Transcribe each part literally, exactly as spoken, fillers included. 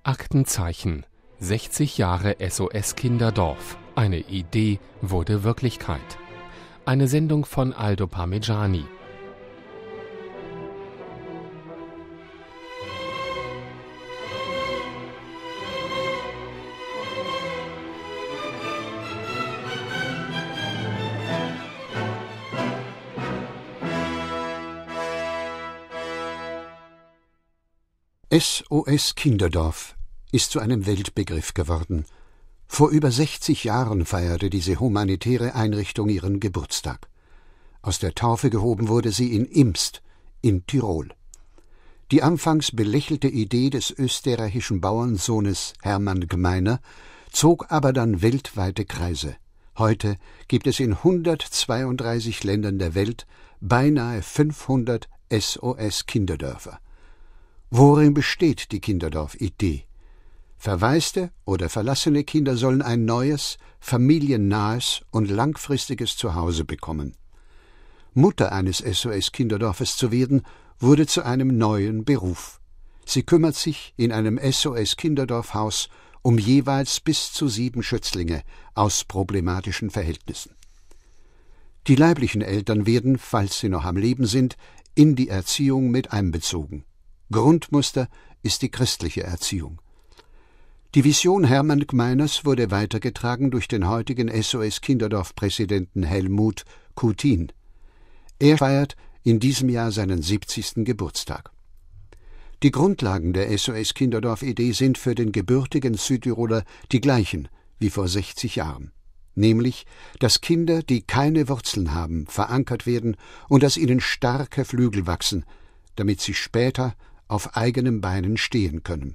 Aktenzeichen. sechzig Jahre S O S Kinderdorf. Eine Idee wurde Wirklichkeit. Eine Sendung von Aldo Parmigiani. S O S Kinderdorf ist zu einem Weltbegriff geworden. Vor über sechzig Jahren feierte diese humanitäre Einrichtung ihren Geburtstag. Aus der Taufe gehoben wurde sie in Imst in Tirol. Die anfangs belächelte Idee des österreichischen Bauernsohnes Hermann Gmeiner zog aber dann weltweite Kreise. Heute gibt es in hundertzweiunddreißig Ländern der Welt beinahe fünfhundert S O S Kinderdörfer. Worin besteht die Kinderdorf-Idee? Verwaiste oder verlassene Kinder sollen ein neues, familiennahes und langfristiges Zuhause bekommen. Mutter eines S O S Kinderdorfes zu werden, wurde zu einem neuen Beruf. Sie kümmert sich in einem S O S Kinderdorfhaus um jeweils bis zu sieben Schützlinge aus problematischen Verhältnissen. Die leiblichen Eltern werden, falls sie noch am Leben sind, in die Erziehung mit einbezogen. Grundmuster ist die christliche Erziehung. Die Vision Hermann Gmeiners wurde weitergetragen durch den heutigen S O S Kinderdorf-Präsidenten Helmut Kutin. Er feiert in diesem Jahr seinen siebzigsten Geburtstag. Die Grundlagen der S O S Kinderdorf-Idee sind für den gebürtigen Südtiroler die gleichen wie vor sechzig Jahren. Nämlich, dass Kinder, die keine Wurzeln haben, verankert werden und dass ihnen starke Flügel wachsen, damit sie später auf eigenen Beinen stehen können.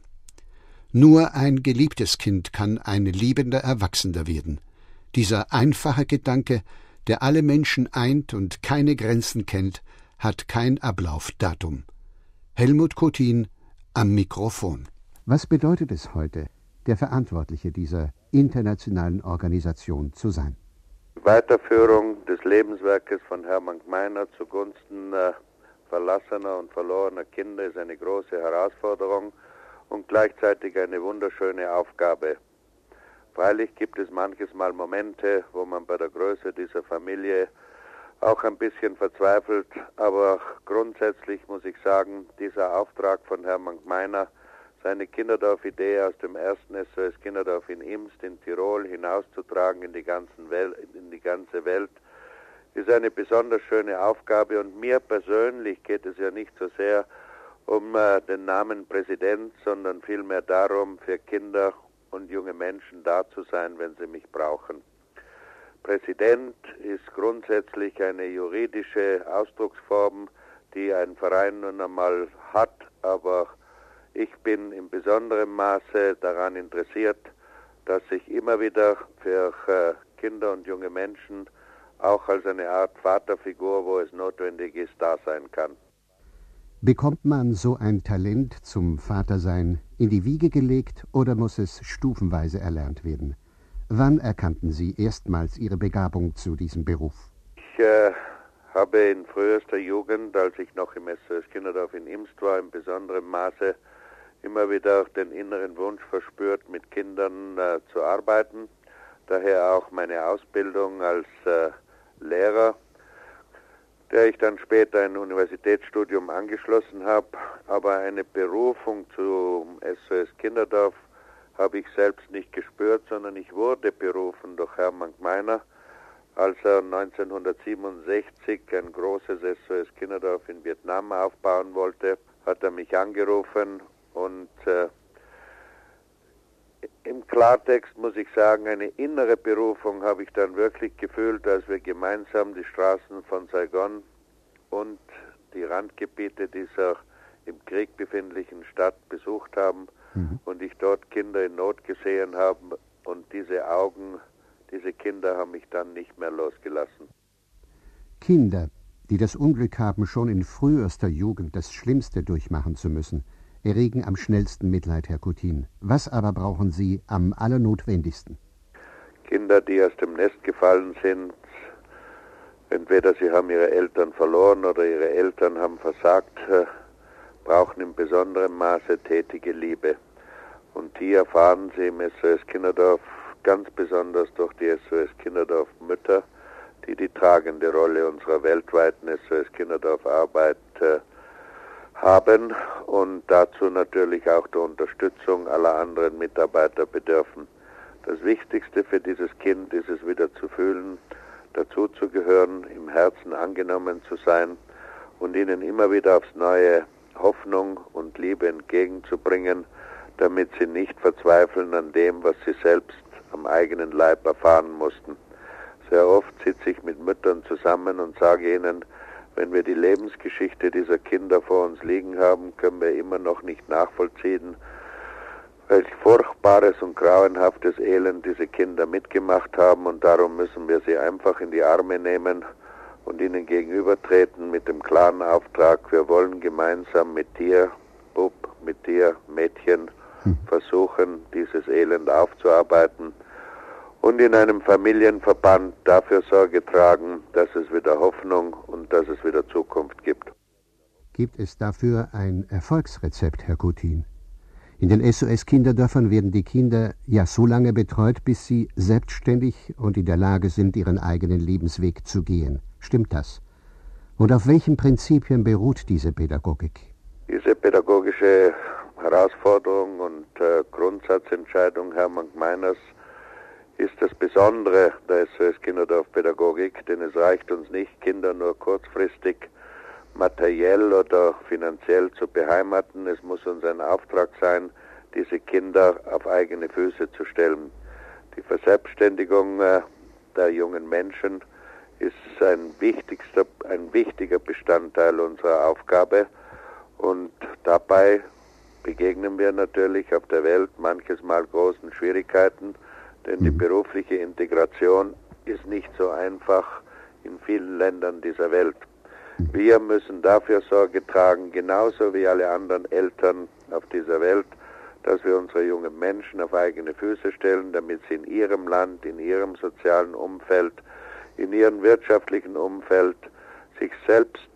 Nur ein geliebtes Kind kann ein liebender Erwachsener werden. Dieser einfache Gedanke, der alle Menschen eint und keine Grenzen kennt, hat kein Ablaufdatum. Helmut Kutin am Mikrofon. Was bedeutet es heute, der Verantwortliche dieser internationalen Organisation zu sein? Die Weiterführung des Lebenswerkes von Hermann Gmeiner zugunsten äh, verlassener und verlorener Kinder ist eine große Herausforderung und gleichzeitig eine wunderschöne Aufgabe. Freilich gibt es manches Mal Momente, wo man bei der Größe dieser Familie auch ein bisschen verzweifelt, aber grundsätzlich muss ich sagen, dieser Auftrag von Hermann Gmeiner, seine Kinderdorf-Idee aus dem ersten S O S Kinderdorf in Imst in Tirol hinauszutragen in die, ganzen Wel- in die ganze Welt, ist eine besonders schöne Aufgabe und mir persönlich geht es ja nicht so sehr um äh, den Namen Präsident, sondern vielmehr darum, für Kinder und junge Menschen da zu sein, wenn sie mich brauchen. Präsident ist grundsätzlich eine juridische Ausdrucksform, die ein Verein nun einmal hat, aber ich bin in besonderem Maße daran interessiert, dass ich immer wieder für äh, Kinder und junge Menschen auch als eine Art Vaterfigur, wo es notwendig ist, da sein kann. Bekommt man so ein Talent zum Vatersein in die Wiege gelegt oder muss es stufenweise erlernt werden? Wann erkannten Sie erstmals Ihre Begabung zu diesem Beruf? Ich äh, habe in frühester Jugend, als ich noch im S O S Kinderdorf in Imst war, in besonderem Maße immer wieder den inneren Wunsch verspürt, mit Kindern äh, zu arbeiten. Daher auch meine Ausbildung als äh, Lehrer, der ich dann später ein Universitätsstudium angeschlossen habe. Aber eine Berufung zum S O S Kinderdorf habe ich selbst nicht gespürt, sondern ich wurde berufen durch Hermann Gmeiner. Als er neunzehnhundertsiebenundsechzig ein großes S O S Kinderdorf in Vietnam aufbauen wollte, hat er mich angerufen und äh, im Klartext muss ich sagen, eine innere Berufung habe ich dann wirklich gefühlt, als wir gemeinsam die Straßen von Saigon und die Randgebiete dieser im Krieg befindlichen Stadt besucht haben mhm. und ich dort Kinder in Not gesehen habe und diese Augen, diese Kinder haben mich dann nicht mehr losgelassen. Kinder, die das Unglück haben, schon in frühester Jugend das Schlimmste durchmachen zu müssen, erregen am schnellsten Mitleid, Herr Kutin. Was aber brauchen Sie am allernotwendigsten? Kinder, die aus dem Nest gefallen sind, entweder sie haben ihre Eltern verloren oder ihre Eltern haben versagt, brauchen in besonderem Maße tätige Liebe. Und hier erfahren Sie im S O S Kinderdorf ganz besonders durch die S O S Kinderdorf Mütter, die die tragende Rolle unserer weltweiten S O S Kinderdorf Arbeit äh, haben und dazu natürlich auch der Unterstützung aller anderen Mitarbeiter bedürfen. Das Wichtigste für dieses Kind ist es wieder zu fühlen, dazuzugehören, im Herzen angenommen zu sein und ihnen immer wieder aufs Neue Hoffnung und Liebe entgegenzubringen, damit sie nicht verzweifeln an dem, was sie selbst am eigenen Leib erfahren mussten. Sehr oft sitze ich mit Müttern zusammen und sage ihnen, wenn wir die Lebensgeschichte dieser Kinder vor uns liegen haben, können wir immer noch nicht nachvollziehen, welch furchtbares und grauenhaftes Elend diese Kinder mitgemacht haben, und darum müssen wir sie einfach in die Arme nehmen und ihnen gegenübertreten mit dem klaren Auftrag, wir wollen gemeinsam mit dir, Bub, mit dir, Mädchen, versuchen, dieses Elend aufzuarbeiten und in einem Familienverband dafür Sorge tragen, dass es wieder Hoffnung und dass es wieder Zukunft gibt. Gibt es dafür ein Erfolgsrezept, Herr Kutin? In den S O S Kinderdörfern werden die Kinder ja so lange betreut, bis sie selbstständig und in der Lage sind, ihren eigenen Lebensweg zu gehen. Stimmt das? Und auf welchen Prinzipien beruht diese Pädagogik? Diese pädagogische Herausforderung und äh, Grundsatzentscheidung Hermann Gmeiners ist das Besondere der S O S Kinderdorf-Pädagogik, denn es reicht uns nicht, Kinder nur kurzfristig materiell oder finanziell zu beheimaten. Es muss uns ein Auftrag sein, diese Kinder auf eigene Füße zu stellen. Die Verselbstständigung äh, der jungen Menschen ist ein wichtigster, ein wichtiger Bestandteil unserer Aufgabe, und dabei begegnen wir natürlich auf der Welt manches Mal großen Schwierigkeiten, denn die berufliche Integration ist nicht so einfach in vielen Ländern dieser Welt. Wir müssen dafür Sorge tragen, genauso wie alle anderen Eltern auf dieser Welt, dass wir unsere jungen Menschen auf eigene Füße stellen, damit sie in ihrem Land, in ihrem sozialen Umfeld, in ihrem wirtschaftlichen Umfeld sich selbst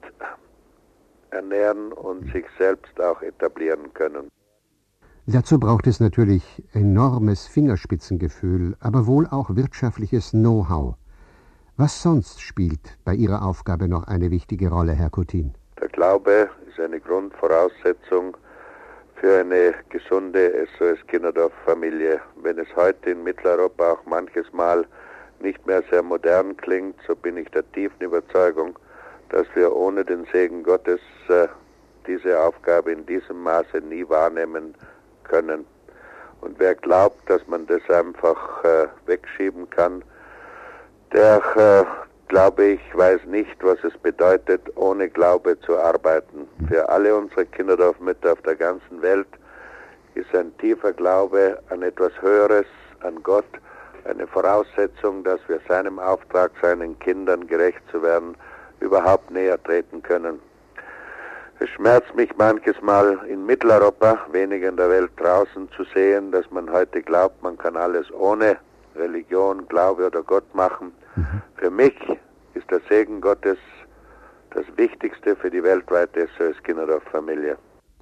ernähren und sich selbst auch etablieren können. Dazu braucht es natürlich enormes Fingerspitzengefühl, aber wohl auch wirtschaftliches Know-how. Was sonst spielt bei Ihrer Aufgabe noch eine wichtige Rolle, Herr Kutin? Der Glaube ist eine Grundvoraussetzung für eine gesunde S O S Kinderdorf-Familie. Wenn es heute in Mitteleuropa auch manches Mal nicht mehr sehr modern klingt, so bin ich der tiefen Überzeugung, dass wir ohne den Segen Gottes äh, diese Aufgabe in diesem Maße nie wahrnehmen können. Und wer glaubt, dass man das einfach äh, wegschieben kann, der, äh, glaube ich, weiß nicht, was es bedeutet, ohne Glaube zu arbeiten. Für alle unsere Kinderdorfmütter auf der ganzen Welt ist ein tiefer Glaube an etwas Höheres, an Gott, eine Voraussetzung, dass wir seinem Auftrag, seinen Kindern gerecht zu werden, überhaupt näher treten können. Es schmerzt mich manches Mal in Mitteleuropa, weniger in der Welt draußen, zu sehen, dass man heute glaubt, man kann alles ohne Religion, Glaube oder Gott machen. Mhm. Für mich ist der Segen Gottes das Wichtigste für die weltweite S O S Kinderdorf-Familie.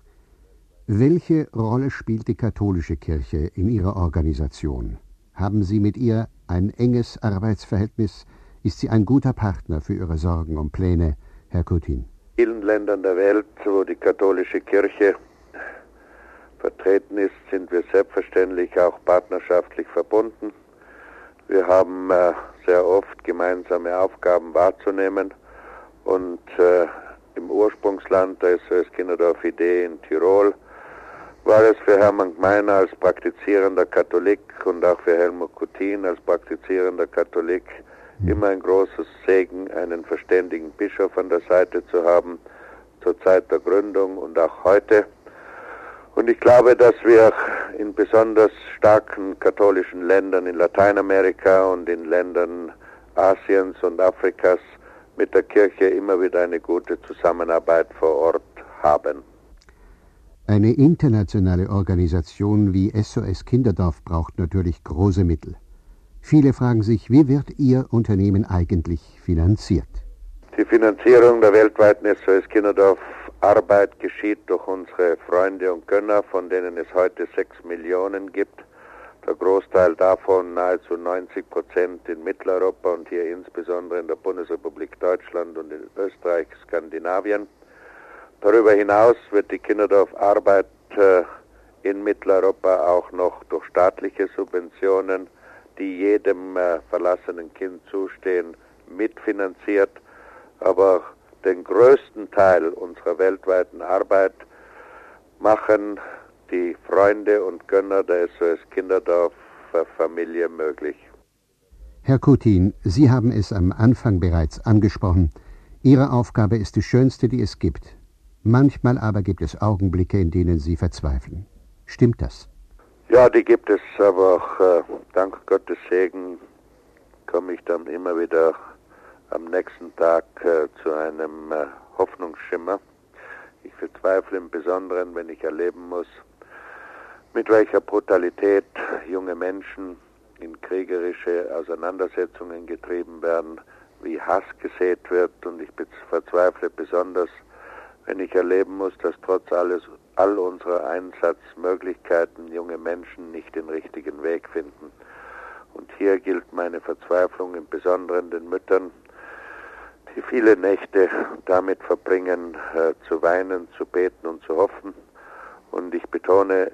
Welche Rolle spielt die katholische Kirche in Ihrer Organisation? Haben Sie mit ihr ein enges Arbeitsverhältnis? Ist sie ein guter Partner für Ihre Sorgen und Pläne, Herr Kutin? In vielen Ländern der Welt, wo die katholische Kirche vertreten ist, sind wir selbstverständlich auch partnerschaftlich verbunden. Wir haben äh, sehr oft gemeinsame Aufgaben wahrzunehmen, und äh, im Ursprungsland der S O S Kinderdorf-Idee in Tirol war es für Hermann Gmeiner als praktizierender Katholik und auch für Helmut Kutin als praktizierender Katholik immer ein großes Segen, einen verständigen Bischof an der Seite zu haben, zur Zeit der Gründung und auch heute. Und ich glaube, dass wir in besonders starken katholischen Ländern in Lateinamerika und in Ländern Asiens und Afrikas mit der Kirche immer wieder eine gute Zusammenarbeit vor Ort haben. Eine internationale Organisation wie S O S Kinderdorf braucht natürlich große Mittel. Viele fragen sich, wie wird Ihr Unternehmen eigentlich finanziert? Die Finanzierung der weltweiten S O S Kinderdorf Arbeit geschieht durch unsere Freunde und Gönner, von denen es heute sechs Millionen gibt. Der Großteil davon, nahezu neunzig Prozent in Mitteleuropa und hier insbesondere in der Bundesrepublik Deutschland und in Österreich, Skandinavien. Darüber hinaus wird die Kinderdorfarbeit äh, in Mitteleuropa auch noch durch staatliche Subventionen, die jedem äh, verlassenen Kind zustehen, mitfinanziert. Aber den größten Teil unserer weltweiten Arbeit machen die Freunde und Gönner der S O S Kinderdorf-Familie möglich. Herr Kutin, Sie haben es am Anfang bereits angesprochen. Ihre Aufgabe ist die schönste, die es gibt. Manchmal aber gibt es Augenblicke, in denen Sie verzweifeln. Stimmt das? Ja, die gibt es, aber auch, äh, dank Gottes Segen komme ich dann immer wieder am nächsten Tag äh, zu einem äh, Hoffnungsschimmer. Ich verzweifle im Besonderen, wenn ich erleben muss, mit welcher Brutalität junge Menschen in kriegerische Auseinandersetzungen getrieben werden, wie Hass gesät wird, und ich verzweifle besonders, wenn ich erleben muss, dass trotz alles, all unserer Einsatzmöglichkeiten junge Menschen nicht den richtigen Weg finden. Und hier gilt meine Verzweiflung im Besonderen den Müttern, die viele Nächte damit verbringen, äh, zu weinen, zu beten und zu hoffen. Und ich betone,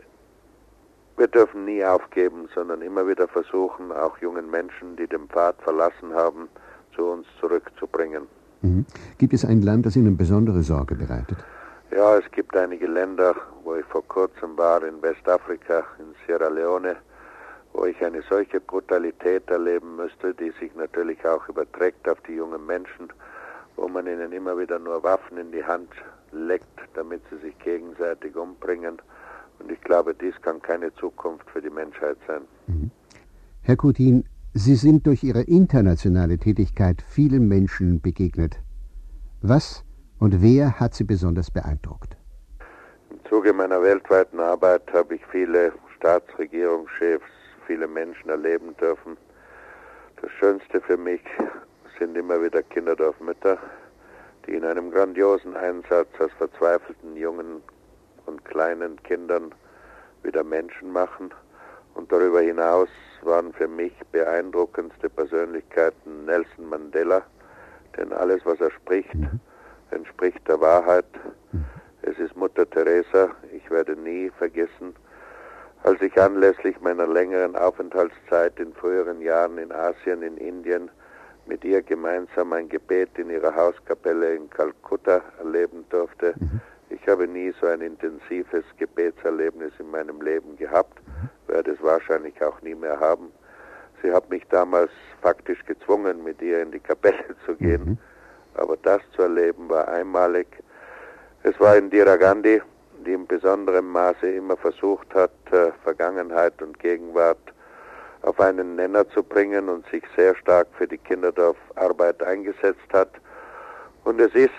wir dürfen nie aufgeben, sondern immer wieder versuchen, auch jungen Menschen, die den Pfad verlassen haben, zu uns zurückzubringen. Mhm. Gibt es ein Land, das Ihnen besondere Sorge bereitet? Ja, es gibt einige Länder, wo ich vor kurzem war, in Westafrika, in Sierra Leone, wo ich eine solche Brutalität erleben müsste, die sich natürlich auch überträgt auf die jungen Menschen, wo man ihnen immer wieder nur Waffen in die Hand legt, damit sie sich gegenseitig umbringen. Und ich glaube, dies kann keine Zukunft für die Menschheit sein. Mhm. Herr Kutin, Sie sind durch Ihre internationale Tätigkeit vielen Menschen begegnet. Was und wer hat Sie besonders beeindruckt? Im Zuge meiner weltweiten Arbeit habe ich viele Staatsregierungschefs, viele Menschen erleben dürfen. Das Schönste für mich sind immer wieder Kinderdorfmütter, die in einem grandiosen Einsatz aus verzweifelten jungen und kleinen Kindern wieder Menschen machen. Und darüber hinaus waren für mich beeindruckendste Persönlichkeiten Nelson Mandela, denn alles, was er spricht, mhm. entspricht der Wahrheit. Mhm. Es ist Mutter Teresa. Ich werde nie vergessen, als ich anlässlich meiner längeren Aufenthaltszeit in früheren Jahren in Asien, in Indien, mit ihr gemeinsam ein Gebet in ihrer Hauskapelle in Kalkutta erleben durfte. Mhm. Ich habe nie so ein intensives Gebetserlebnis in meinem Leben gehabt, werde es wahrscheinlich auch nie mehr haben. Sie hat mich damals faktisch gezwungen, mit ihr in die Kapelle zu gehen, mhm. aber das zu erleben war einmalig. Es war Indira Gandhi, die in besonderem Maße immer versucht hat, äh, Vergangenheit und Gegenwart auf einen Nenner zu bringen und sich sehr stark für die Kinderdorfarbeit eingesetzt hat. Und es ist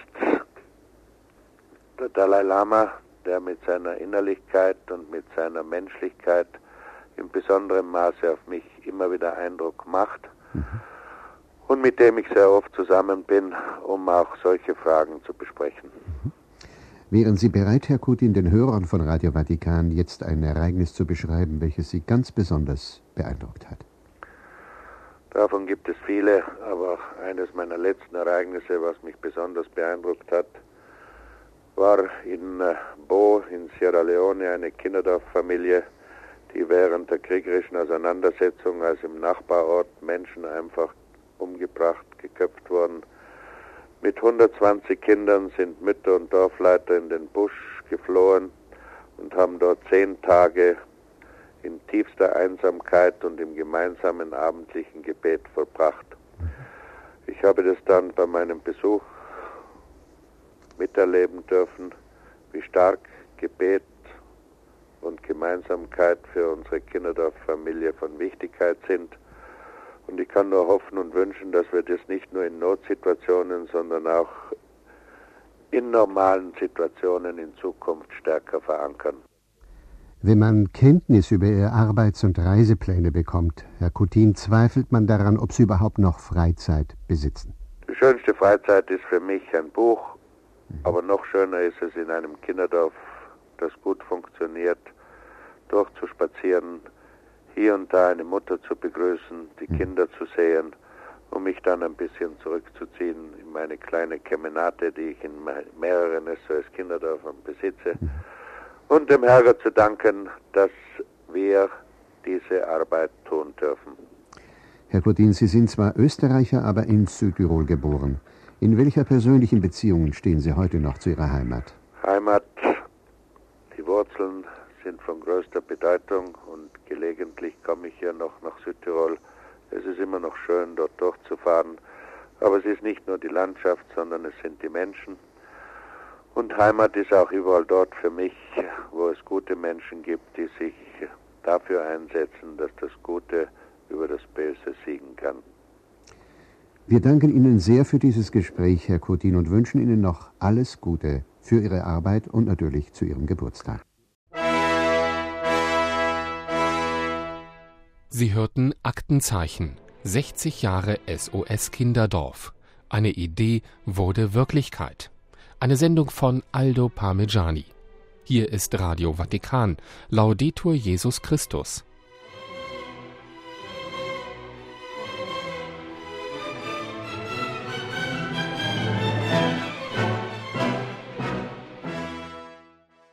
der Dalai Lama, der mit seiner Innerlichkeit und mit seiner Menschlichkeit in besonderem Maße auf mich immer wieder Eindruck macht mhm. und mit dem ich sehr oft zusammen bin, um auch solche Fragen zu besprechen. Mhm. Wären Sie bereit, Herr Kutin, den Hörern von Radio Vatikan jetzt ein Ereignis zu beschreiben, welches Sie ganz besonders beeindruckt hat? Davon gibt es viele, aber eines meiner letzten Ereignisse, was mich besonders beeindruckt hat, war in Bo in Sierra Leone eine Kinderdorffamilie, die während der kriegerischen Auseinandersetzung, als im Nachbarort Menschen einfach umgebracht, geköpft wurden. Mit hundertzwanzig Kindern sind Mütter und Dorfleiter in den Busch geflohen und haben dort zehn Tage in tiefster Einsamkeit und im gemeinsamen abendlichen Gebet verbracht. Ich habe das dann bei meinem Besuch miterleben dürfen, wie stark Gebet und Gemeinsamkeit für unsere Kinderdorffamilie von Wichtigkeit sind. Und ich kann nur hoffen und wünschen, dass wir das nicht nur in Notsituationen, sondern auch in normalen Situationen in Zukunft stärker verankern. Wenn man Kenntnis über Ihre Arbeits- und Reisepläne bekommt, Herr Kutin, zweifelt man daran, ob Sie überhaupt noch Freizeit besitzen? Die schönste Freizeit ist für mich ein Buch Aber noch schöner ist es, in einem Kinderdorf, das gut funktioniert, durchzuspazieren, hier und da eine Mutter zu begrüßen, die mhm. Kinder zu sehen, um mich dann ein bisschen zurückzuziehen in meine kleine Kemenate, die ich in mehreren S O S-Kinderdörfern besitze, mhm. und dem Herrgott zu danken, dass wir diese Arbeit tun dürfen. Herr Kurdin, Sie sind zwar Österreicher, aber in Südtirol geboren. In welcher persönlichen Beziehung stehen Sie heute noch zu Ihrer Heimat? Heimat, die Wurzeln sind von größter Bedeutung und gelegentlich komme ich ja noch nach Südtirol. Es ist immer noch schön, dort durchzufahren, aber es ist nicht nur die Landschaft, sondern es sind die Menschen. Und Heimat ist auch überall dort für mich, wo es gute Menschen gibt, die sich dafür einsetzen, dass das Gute über das Böse siegen kann. Wir danken Ihnen sehr für dieses Gespräch, Herr Kurdin, und wünschen Ihnen noch alles Gute für Ihre Arbeit und natürlich zu Ihrem Geburtstag. Sie hörten Aktenzeichen, sechzig Jahre S O S Kinderdorf. Eine Idee wurde Wirklichkeit. Eine Sendung von Aldo Parmigiani. Hier ist Radio Vatikan. Laudetur Jesus Christus.